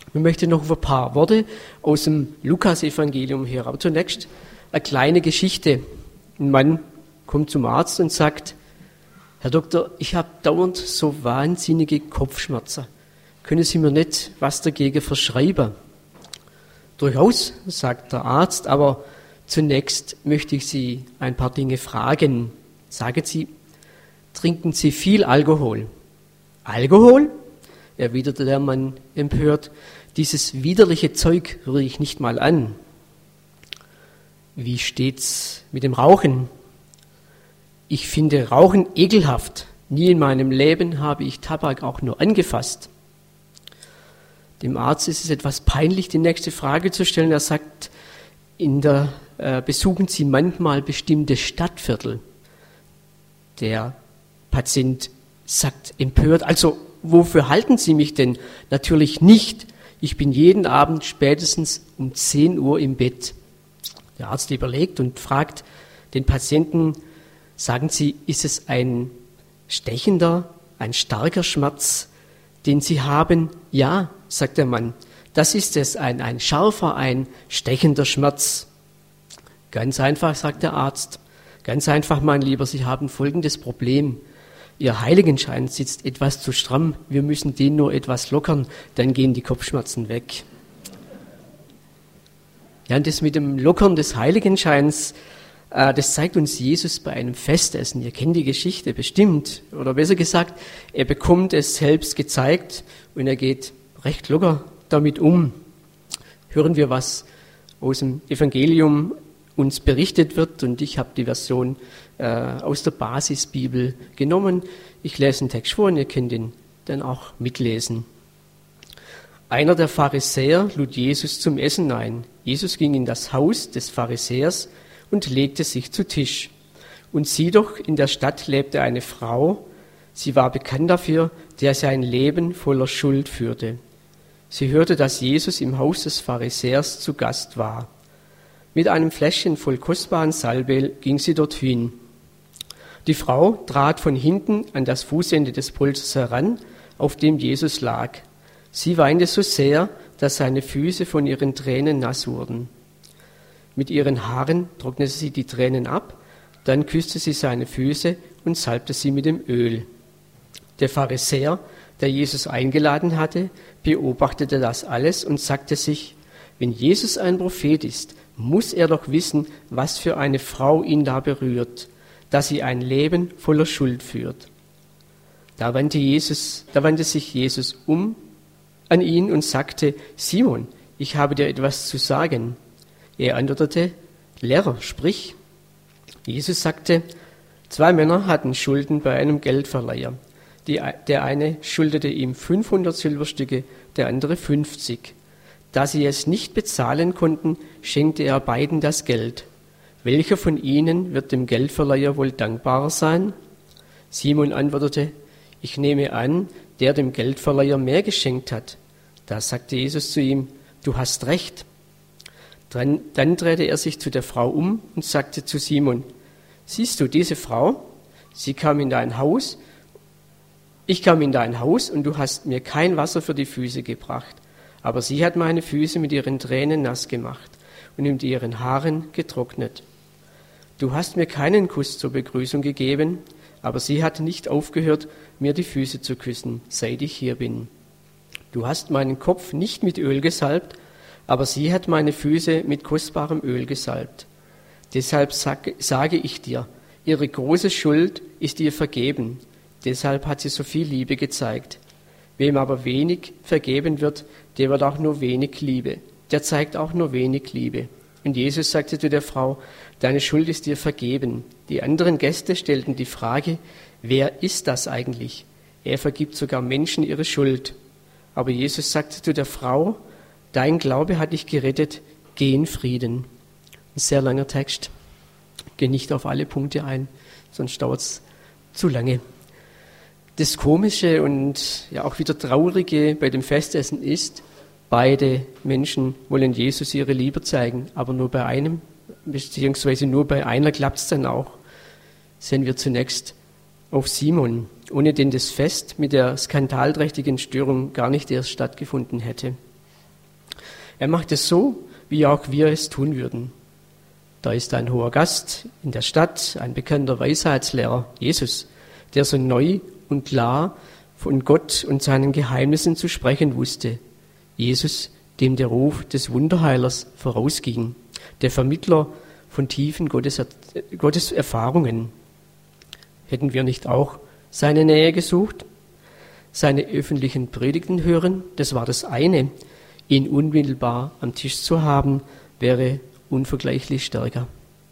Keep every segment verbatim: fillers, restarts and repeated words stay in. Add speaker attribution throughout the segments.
Speaker 1: Ich möchte noch ein paar Worte aus dem Lukas-Evangelium hören. Aber zunächst eine kleine Geschichte. Ein Mann kommt zum Arzt und sagt, Herr Doktor, ich habe dauernd so wahnsinnige Kopfschmerzen. Können Sie mir nicht was dagegen verschreiben? Durchaus, sagt der Arzt, aber zunächst möchte ich Sie ein paar Dinge fragen. Sagen Sie, trinken Sie viel Alkohol? Alkohol? Erwiderte der Mann empört. Dieses widerliche Zeug rühre ich nicht mal an. Wie steht's mit dem Rauchen? Ich finde Rauchen ekelhaft. Nie in meinem Leben habe ich Tabak auch nur angefasst. Dem Arzt ist es etwas peinlich, die nächste Frage zu stellen. Er sagt, in der, äh, besuchen Sie manchmal bestimmte Stadtviertel? Der Patient sagt empört, also wofür halten Sie mich denn? Natürlich nicht. Ich bin jeden Abend spätestens um zehn Uhr im Bett. Der Arzt überlegt und fragt den Patienten, sagen Sie, ist es ein stechender, ein starker Schmerz, den Sie haben? Ja, sagt der Mann, das ist es, ein, ein scharfer, ein stechender Schmerz. Ganz einfach, sagt der Arzt. Ganz einfach, mein Lieber, Sie haben folgendes Problem. Ihr Heiligenschein sitzt etwas zu stramm, wir müssen den nur etwas lockern, dann gehen die Kopfschmerzen weg. Ja, und das mit dem Lockern des Heiligenscheins, äh, das zeigt uns Jesus bei einem Festessen. Ihr kennt die Geschichte bestimmt, oder besser gesagt, er bekommt es selbst gezeigt und er geht recht locker damit um. Hören wir, was aus dem Evangelium uns berichtet wird, und ich habe die Version äh, aus der Basisbibel genommen. Ich lese den Text vor und ihr könnt ihn dann auch mitlesen. Einer der Pharisäer lud Jesus zum Essen ein. Jesus ging in das Haus des Pharisäers und legte sich zu Tisch. Und sieh doch, in der Stadt lebte eine Frau, sie war bekannt dafür, der sie ein Leben voller Schuld führte. Sie hörte, dass Jesus im Haus des Pharisäers zu Gast war. Mit einem Fläschchen voll kostbaren Salböl ging sie dorthin. Die Frau trat von hinten an das Fußende des Pultes heran, auf dem Jesus lag. Sie weinte so sehr, dass seine Füße von ihren Tränen nass wurden. Mit ihren Haaren trocknete sie die Tränen ab, dann küsste sie seine Füße und salbte sie mit dem Öl. Der Pharisäer, der Jesus eingeladen hatte, beobachtete das alles und sagte sich, wenn Jesus ein Prophet ist, muss er doch wissen, was für eine Frau ihn da berührt, dass sie ein Leben voller Schuld führt. Da wandte, Jesus, da wandte sich Jesus um an ihn und sagte, Simon, ich habe dir etwas zu sagen. Er antwortete, Lehrer, sprich. Jesus sagte, zwei Männer hatten Schulden bei einem Geldverleiher. Die, der eine schuldete ihm fünfhundert Silberstücke, der andere fünfzig. Da sie es nicht bezahlen konnten, schenkte er beiden das Geld. Welcher von ihnen wird dem Geldverleiher wohl dankbarer sein? Simon antwortete, ich nehme an, der dem Geldverleiher mehr geschenkt hat. Da sagte Jesus zu ihm, du hast recht. Dann, dann drehte er sich zu der Frau um und sagte zu Simon, siehst du diese Frau? Sie kam in dein Haus, ich kam in dein Haus und du hast mir kein Wasser für die Füße gebracht. Aber sie hat meine Füße mit ihren Tränen nass gemacht und mit ihren Haaren getrocknet. Du hast mir keinen Kuss zur Begrüßung gegeben, aber sie hat nicht aufgehört, mir die Füße zu küssen, seit ich hier bin. Du hast meinen Kopf nicht mit Öl gesalbt, aber sie hat meine Füße mit kostbarem Öl gesalbt. Deshalb sag, sage ich dir, ihre große Schuld ist ihr vergeben. Deshalb hat sie so viel Liebe gezeigt. Wem aber wenig vergeben wird, der wird auch nur wenig Liebe. Der zeigt auch nur wenig Liebe. Und Jesus sagte zu der Frau, deine Schuld ist dir vergeben. Die anderen Gäste stellten die Frage, wer ist das eigentlich? Er vergibt sogar Menschen ihre Schuld. Aber Jesus sagte zu der Frau, dein Glaube hat dich gerettet, geh in Frieden. Ein sehr langer Text. Ich gehe nicht auf alle Punkte ein, sonst dauert es zu lange. Das Komische und ja auch wieder Traurige bei dem Festessen ist, beide Menschen wollen Jesus ihre Liebe zeigen, aber nur bei einem, beziehungsweise nur bei einer klappt es dann auch. Sehen wir zunächst auf Simon, ohne den das Fest mit der skandalträchtigen Störung gar nicht erst stattgefunden hätte. Er macht es so, wie auch wir es tun würden. Da ist ein hoher Gast in der Stadt, ein bekannter Weisheitslehrer, Jesus, der so neu und klar von Gott und seinen Geheimnissen zu sprechen wusste. Jesus, dem der Ruf des Wunderheilers vorausging, der Vermittler von tiefen Gottes, Gottes Erfahrungen. Hätten wir nicht auch seine Nähe gesucht? Seine öffentlichen Predigten hören, das war das eine. Ihn unmittelbar am Tisch zu haben, wäre unvergleichlich stärker.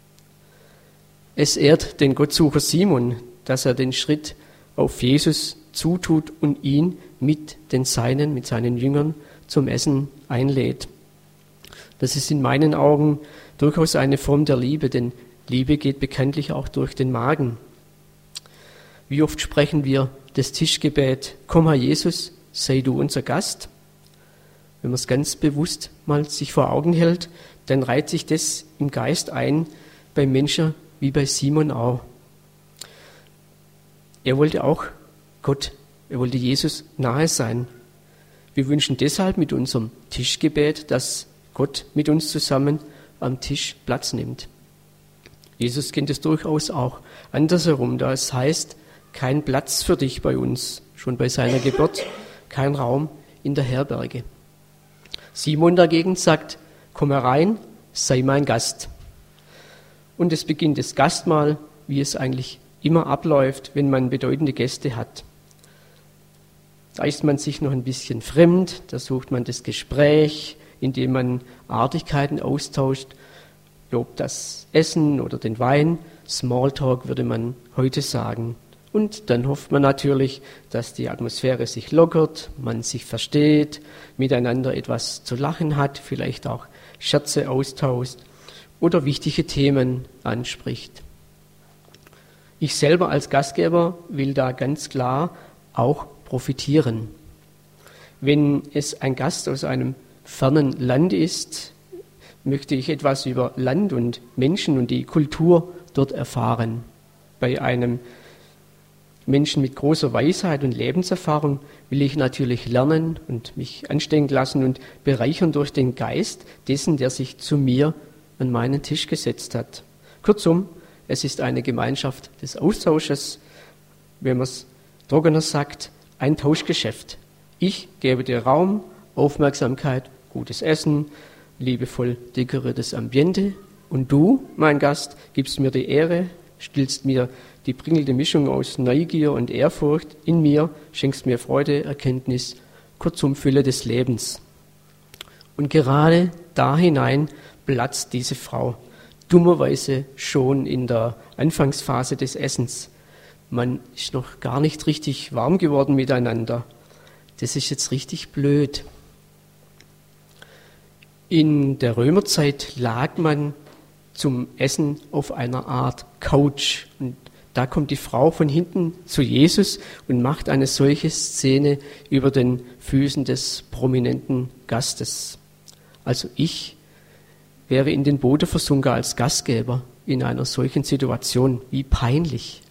Speaker 1: Es ehrt den Gottsucher Simon, dass er den Schritt auf Jesus zutut und ihn mit den Seinen, mit seinen Jüngern zum Essen einlädt. Das ist in meinen Augen durchaus eine Form der Liebe, denn Liebe geht bekanntlich auch durch den Magen. Wie oft sprechen wir das Tischgebet, komm Herr Jesus, sei du unser Gast? Wenn man es ganz bewusst mal sich vor Augen hält, dann reiht sich das im Geist ein, bei Menschen wie bei Simon auch. Er wollte auch Gott, er wollte Jesus nahe sein. Wir wünschen deshalb mit unserem Tischgebet, dass Gott mit uns zusammen am Tisch Platz nimmt. Jesus kennt es durchaus auch andersherum, da es heißt, kein Platz für dich bei uns, schon bei seiner Geburt, kein Raum in der Herberge. Simon dagegen sagt, komm herein, sei mein Gast. Und es beginnt das Gastmahl, wie es eigentlich immer abläuft, wenn man bedeutende Gäste hat. Da ist man sich noch ein bisschen fremd, da sucht man das Gespräch, indem man Artigkeiten austauscht, lobt das Essen oder den Wein, Smalltalk würde man heute sagen. Und dann hofft man natürlich, dass die Atmosphäre sich lockert, man sich versteht, miteinander etwas zu lachen hat, vielleicht auch Scherze austauscht oder wichtige Themen anspricht. Ich selber als Gastgeber will da ganz klar auch profitieren. Wenn es ein Gast aus einem fernen Land ist, möchte ich etwas über Land und Menschen und die Kultur dort erfahren. Bei einem Menschen mit großer Weisheit und Lebenserfahrung will ich natürlich lernen und mich anstecken lassen und bereichern durch den Geist dessen, der sich zu mir an meinen Tisch gesetzt hat. Kurzum, es ist eine Gemeinschaft des Austausches, wenn man es trockener sagt, ein Tauschgeschäft. Ich gebe dir Raum, Aufmerksamkeit, gutes Essen, liebevoll dekoriertes Ambiente und du, mein Gast, gibst mir die Ehre, stillst mir die bringelte Mischung aus Neugier und Ehrfurcht in mir, schenkst mir Freude, Erkenntnis, kurzum Fülle des Lebens. Und gerade da hinein platzt diese Frau, dummerweise schon in der Anfangsphase des Essens. Man ist noch gar nicht richtig warm geworden miteinander. Das ist jetzt richtig blöd. In der Römerzeit lag man zum Essen auf einer Art Couch. Und da kommt die Frau von hinten zu Jesus und macht eine solche Szene über den Füßen des prominenten Gastes. Also ich wäre in den Boden versunken als Gastgeber in einer solchen Situation. Wie peinlich.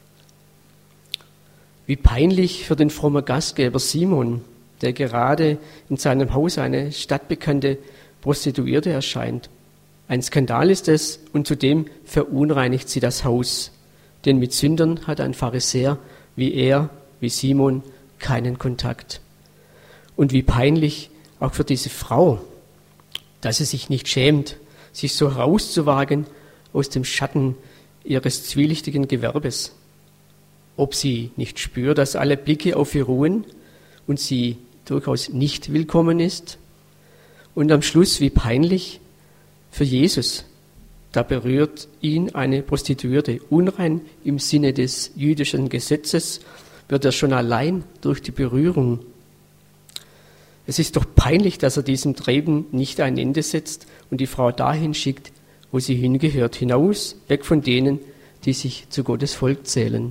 Speaker 1: Wie peinlich für den frommen Gastgeber Simon, der gerade in seinem Haus eine stadtbekannte Prostituierte erscheint. Ein Skandal ist es und zudem verunreinigt sie das Haus. Denn mit Sündern hat ein Pharisäer wie er, wie Simon, keinen Kontakt. Und wie peinlich auch für diese Frau, dass sie sich nicht schämt, sich so herauszuwagen aus dem Schatten ihres zwielichtigen Gewerbes. Ob sie nicht spürt, dass alle Blicke auf ihr ruhen und sie durchaus nicht willkommen ist. Und am Schluss, wie peinlich für Jesus, da berührt ihn eine Prostituierte. Unrein im Sinne des jüdischen Gesetzes wird er schon allein durch die Berührung. Es ist doch peinlich, dass er diesem Treiben nicht ein Ende setzt und die Frau dahin schickt, wo sie hingehört, hinaus, weg von denen, die sich zu Gottes Volk zählen.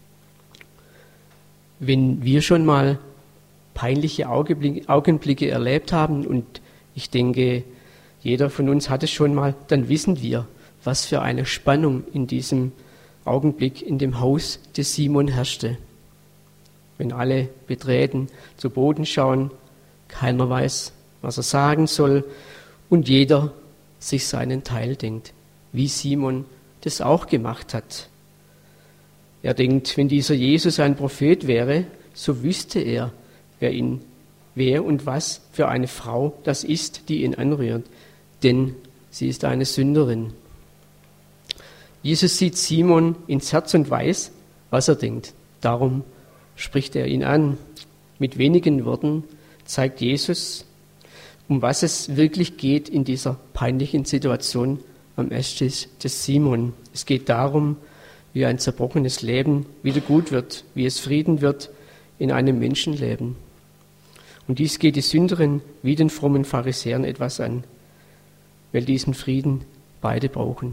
Speaker 1: Wenn wir schon mal peinliche Augenblicke erlebt haben, und ich denke, jeder von uns hat es schon mal, dann wissen wir, was für eine Spannung in diesem Augenblick in dem Haus des Simon herrschte. Wenn alle betreten, zu Boden schauen, keiner weiß, was er sagen soll und jeder sich seinen Teil denkt, wie Simon das auch gemacht hat. Er denkt, wenn dieser Jesus ein Prophet wäre, so wüsste er, wer ihn, wer und was für eine Frau das ist, die ihn anrührt, denn sie ist eine Sünderin. Jesus sieht Simon ins Herz und weiß, was er denkt. Darum spricht er ihn an. Mit wenigen Worten zeigt Jesus, um was es wirklich geht in dieser peinlichen Situation am Esstisch des Simon. Es geht darum, wie ein zerbrochenes Leben wieder gut wird, wie es Frieden wird in einem Menschenleben. Und dies geht die Sünderin wie den frommen Pharisäern etwas an, weil diesen Frieden beide brauchen.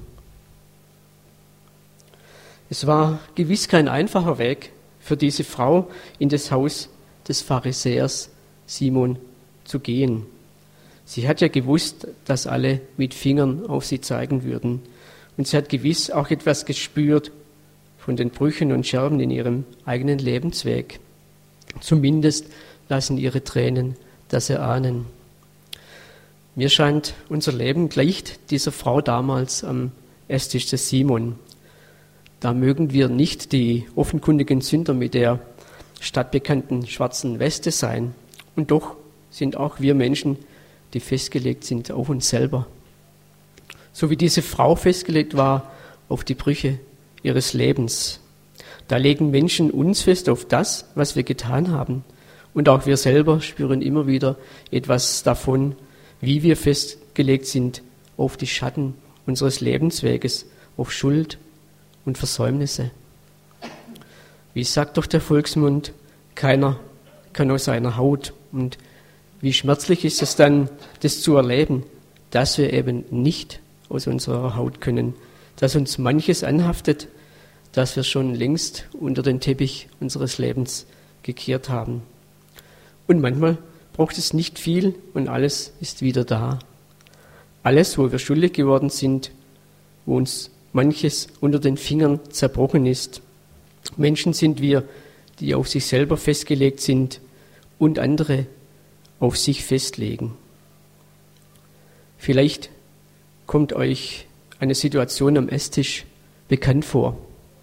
Speaker 1: Es war gewiss kein einfacher Weg für diese Frau, in das Haus des Pharisäers Simon zu gehen. Sie hat ja gewusst, dass alle mit Fingern auf sie zeigen würden. Und sie hat gewiss auch etwas gespürt von den Brüchen und Scherben in ihrem eigenen Lebensweg. Zumindest lassen ihre Tränen das erahnen. Mir scheint, unser Leben gleicht dieser Frau damals am Esstisch des Simon. Da mögen wir nicht die offenkundigen Sünder mit der stadtbekannten schwarzen Weste sein. Und doch sind auch wir Menschen, die festgelegt sind auf uns selber. So wie diese Frau festgelegt war auf die Brüche ihres Lebens. Da legen Menschen uns fest auf das, was wir getan haben. Und auch wir selber spüren immer wieder etwas davon, wie wir festgelegt sind auf die Schatten unseres Lebensweges, auf Schuld und Versäumnisse. Wie sagt doch der Volksmund, keiner kann aus seiner Haut. Und wie schmerzlich ist es dann, das zu erleben, dass wir eben nicht aus unserer Haut können, dass uns manches anhaftet, dass wir schon längst unter den Teppich unseres Lebens gekehrt haben. Und manchmal braucht es nicht viel und alles ist wieder da. Alles, wo wir schuldig geworden sind, wo uns manches unter den Fingern zerbrochen ist. Menschen sind wir, die auf sich selber festgelegt sind und andere auf sich festlegen. Vielleicht kommt euch eine Situation am Esstisch bekannt vor.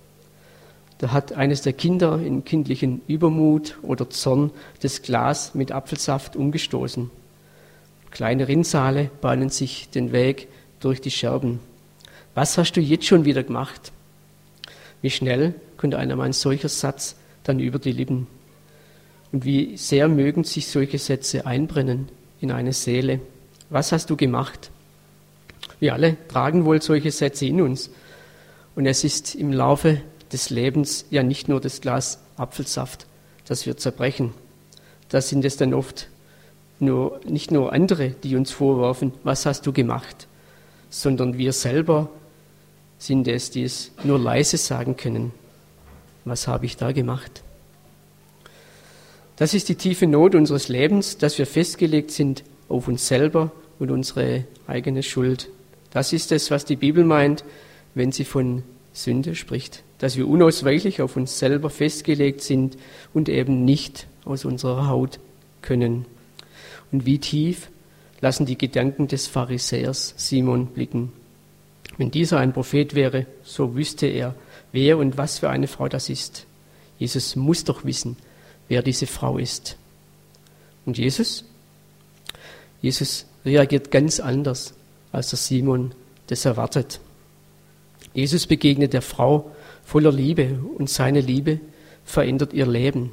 Speaker 1: Da hat eines der Kinder in kindlichen Übermut oder Zorn das Glas mit Apfelsaft umgestoßen. Kleine Rinnsale bahnen sich den Weg durch die Scherben. Was hast du jetzt schon wieder gemacht? Wie schnell kommt einem ein solcher Satz dann über die Lippen? Und wie sehr mögen sich solche Sätze einbrennen in eine Seele? Was hast du gemacht? Wir alle tragen wohl solche Sätze in uns. Und es ist im Laufe des Lebens ja nicht nur das Glas Apfelsaft, das wir zerbrechen. Da sind es dann oft nur, nicht nur andere, die uns vorwerfen, was hast du gemacht, sondern wir selber sind es, die es nur leise sagen können. Was habe ich da gemacht? Das ist die tiefe Not unseres Lebens, dass wir festgelegt sind auf uns selber und unsere eigene Schuld. Das ist es, was die Bibel meint, wenn sie von Sünde spricht. Dass wir unausweichlich auf uns selber festgelegt sind und eben nicht aus unserer Haut können. Und wie tief lassen die Gedanken des Pharisäers Simon blicken. Wenn dieser ein Prophet wäre, so wüsste er, wer und was für eine Frau das ist. Jesus muss doch wissen, wer diese Frau ist. Und Jesus? Jesus reagiert ganz anders, als der Simon das erwartet. Jesus begegnet der Frau voller Liebe und seine Liebe verändert ihr Leben.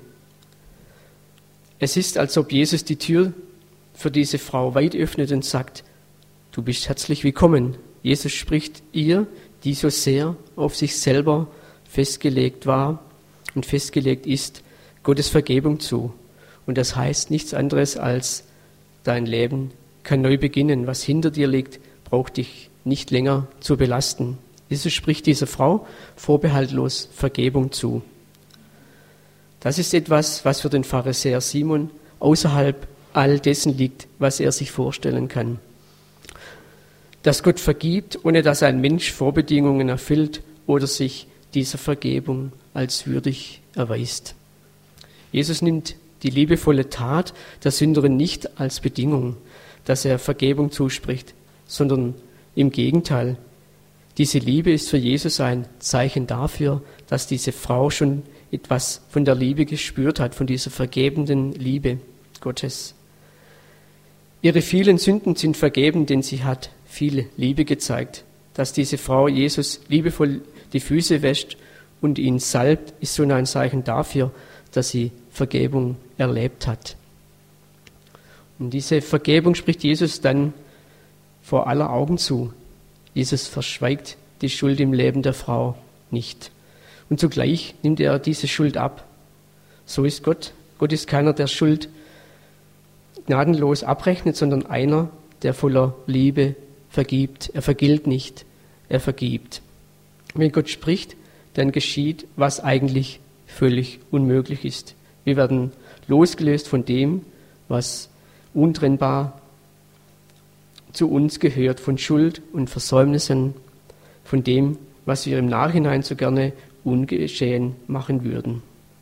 Speaker 1: Es ist, als ob Jesus die Tür für diese Frau weit öffnet und sagt, du bist herzlich willkommen. Jesus spricht ihr, die so sehr auf sich selber festgelegt war und festgelegt ist, Gottes Vergebung zu. Und das heißt nichts anderes als, dein Leben kann neu beginnen. Was hinter dir liegt, braucht dich nicht länger zu belasten. Jesus spricht dieser Frau vorbehaltlos Vergebung zu. Das ist etwas, was für den Pharisäer Simon außerhalb all dessen liegt, was er sich vorstellen kann. Dass Gott vergibt, ohne dass ein Mensch Vorbedingungen erfüllt oder sich dieser Vergebung als würdig erweist. Jesus nimmt die liebevolle Tat der Sünderin nicht als Bedingung. dass er Vergebung zuspricht, sondern im Gegenteil. Diese Liebe ist für Jesus ein Zeichen dafür, dass diese Frau schon etwas von der Liebe gespürt hat, von dieser vergebenden Liebe Gottes. Ihre vielen Sünden sind vergeben, denn sie hat viel Liebe gezeigt. Dass diese Frau Jesus liebevoll die Füße wäscht und ihn salbt, ist schon ein Zeichen dafür, dass sie Vergebung erlebt hat. Und diese Vergebung spricht Jesus dann vor aller Augen zu. Jesus verschweigt die Schuld im Leben der Frau nicht. Und zugleich nimmt er diese Schuld ab. So ist Gott. Gott ist keiner, der Schuld gnadenlos abrechnet, sondern einer, der voller Liebe vergibt. Er vergilt nicht, er vergibt. Wenn Gott spricht, dann geschieht, was eigentlich völlig unmöglich ist. Wir werden losgelöst von dem, was untrennbar zu uns gehört, von Schuld und Versäumnissen, von dem, was wir im Nachhinein so gerne ungeschehen machen würden.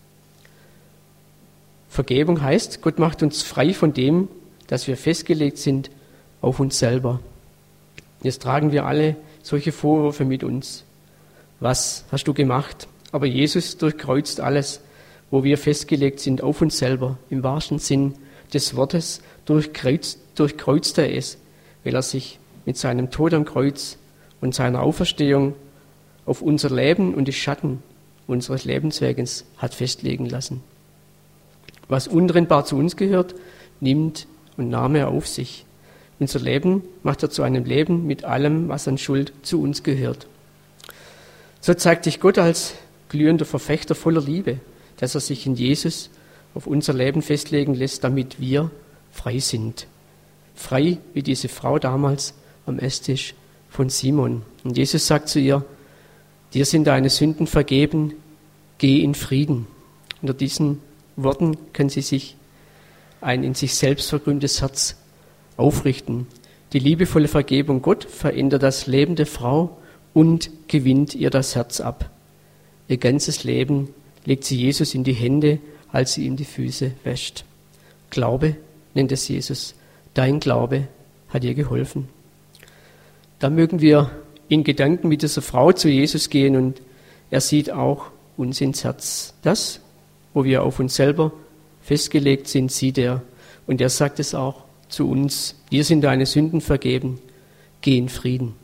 Speaker 1: Vergebung heißt, Gott macht uns frei von dem, dass wir festgelegt sind auf uns selber. Jetzt tragen wir alle solche Vorwürfe mit uns. Was hast du gemacht? Aber Jesus durchkreuzt alles, wo wir festgelegt sind auf uns selber, im wahrsten Sinn des Wortes, durchkreuzt, durchkreuzt er es, weil er sich mit seinem Tod am Kreuz und seiner Auferstehung auf unser Leben und die Schatten unseres Lebensweges hat festlegen lassen. Was untrennbar zu uns gehört, nimmt und nahm er auf sich. Unser Leben macht er zu einem Leben mit allem, was an Schuld zu uns gehört. So zeigt sich Gott als glühender Verfechter voller Liebe, dass er sich in Jesus auf unser Leben festlegen lässt, damit wir frei sind. Frei wie diese Frau damals am Esstisch von Simon. Und Jesus sagt zu ihr, dir sind deine Sünden vergeben, geh in Frieden. Unter diesen Worten kann sie sich ein in sich selbst verkrümmtes Herz aufrichten. Die liebevolle Vergebung Gott verändert das Leben der Frau und gewinnt ihr das Herz ab. Ihr ganzes Leben legt sie Jesus in die Hände, als sie ihm die Füße wäscht. Glaube nennt es Jesus. Dein Glaube hat ihr geholfen. Da mögen wir in Gedanken mit dieser Frau zu Jesus gehen und er sieht auch uns ins Herz. Das, wo wir auf uns selber festgelegt sind, sieht er. Und er sagt es auch zu uns, dir sind deine Sünden vergeben, geh in Frieden.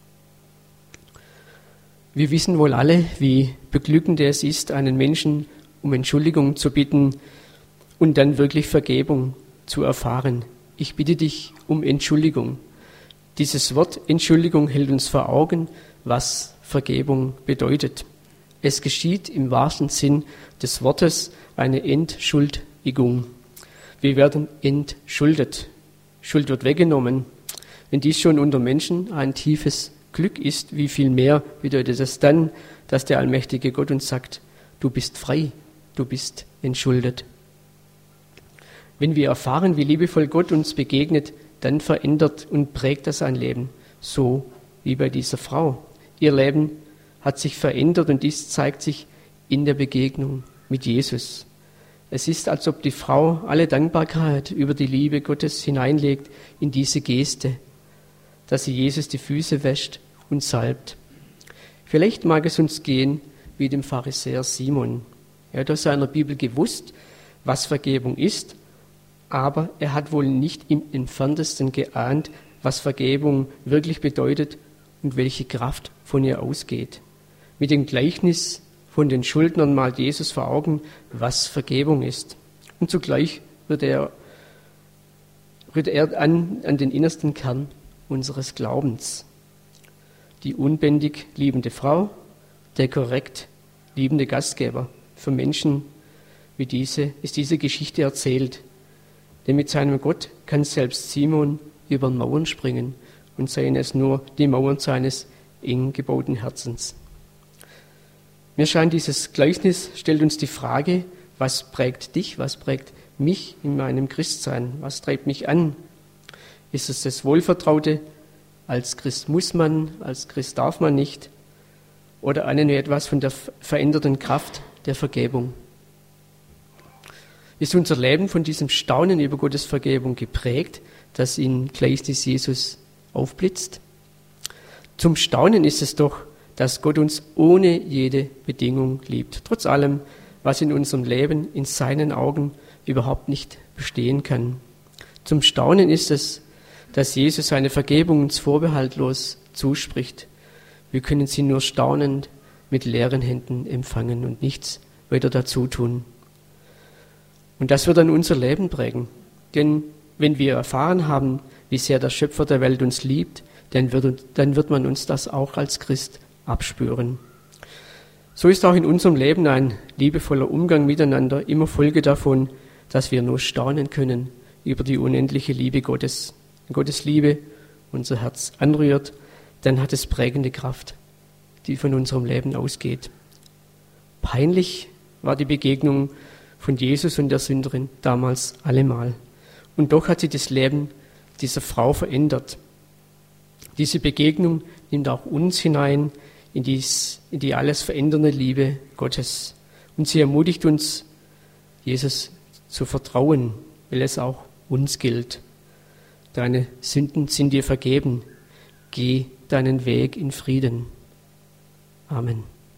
Speaker 1: Wir wissen wohl alle, wie beglückend es ist, einen Menschen um Entschuldigung zu bitten und dann wirklich Vergebung zu erfahren. Ich bitte dich um Entschuldigung. Dieses Wort Entschuldigung hält uns vor Augen, was Vergebung bedeutet. Es geschieht im wahrsten Sinn des Wortes eine Entschuldigung. Wir werden entschuldet. Schuld wird weggenommen. Wenn dies schon unter Menschen ein tiefes Glück ist, wie viel mehr bedeutet es dann, dass der allmächtige Gott uns sagt, du bist frei, du bist entschuldet. Wenn wir erfahren, wie liebevoll Gott uns begegnet, dann verändert und prägt das ein Leben, so wie bei dieser Frau. Ihr Leben hat sich verändert und dies zeigt sich in der Begegnung mit Jesus. Es ist, als ob die Frau alle Dankbarkeit über die Liebe Gottes hineinlegt in diese Geste, dass sie Jesus die Füße wäscht und salbt. Vielleicht mag es uns gehen wie dem Pharisäer Simon. Er hat aus seiner Bibel gewusst, was Vergebung ist, aber er hat wohl nicht im entferntesten geahnt, was Vergebung wirklich bedeutet und welche Kraft von ihr ausgeht. Mit dem Gleichnis von den Schuldnern malt Jesus vor Augen, was Vergebung ist. Und zugleich wird er, rührt er an, an den innersten Kern unseres Glaubens. Die unbändig liebende Frau, der korrekt liebende Gastgeber. Für Menschen wie diese ist diese Geschichte erzählt. Denn mit seinem Gott kann selbst Simon über Mauern springen und seien es nur die Mauern seines eng gebauten Herzens. Mir scheint, dieses Gleichnis stellt uns die Frage, was prägt dich, was prägt mich in meinem Christsein, was treibt mich an? Ist es das Wohlvertraute, als Christ muss man, als Christ darf man nicht? Oder ahnen wir etwas von der veränderten Kraft der Vergebung? Ist unser Leben von diesem Staunen über Gottes Vergebung geprägt, das in Gleichnis Jesus aufblitzt. Zum Staunen ist es doch, dass Gott uns ohne jede Bedingung liebt, trotz allem, was in unserem Leben in seinen Augen überhaupt nicht bestehen kann. Zum Staunen ist es, dass Jesus seine Vergebung uns vorbehaltlos zuspricht. Wir können sie nur staunend mit leeren Händen empfangen und nichts weiter dazu tun. Und das wird dann unser Leben prägen. Denn wenn wir erfahren haben, wie sehr der Schöpfer der Welt uns liebt, dann wird, dann wird man uns das auch als Christ abspüren. So ist auch in unserem Leben ein liebevoller Umgang miteinander immer Folge davon, dass wir nur staunen können über die unendliche Liebe Gottes. Wenn Gottes Liebe unser Herz anrührt, dann hat es prägende Kraft, die von unserem Leben ausgeht. Peinlich war die Begegnung von Jesus und der Sünderin damals allemal. Und doch hat sie das Leben dieser Frau verändert. Diese Begegnung nimmt auch uns hinein in, dies, in die alles verändernde Liebe Gottes. Und sie ermutigt uns, Jesus zu vertrauen, weil es auch uns gilt. Deine Sünden sind dir vergeben. Geh deinen Weg in Frieden. Amen.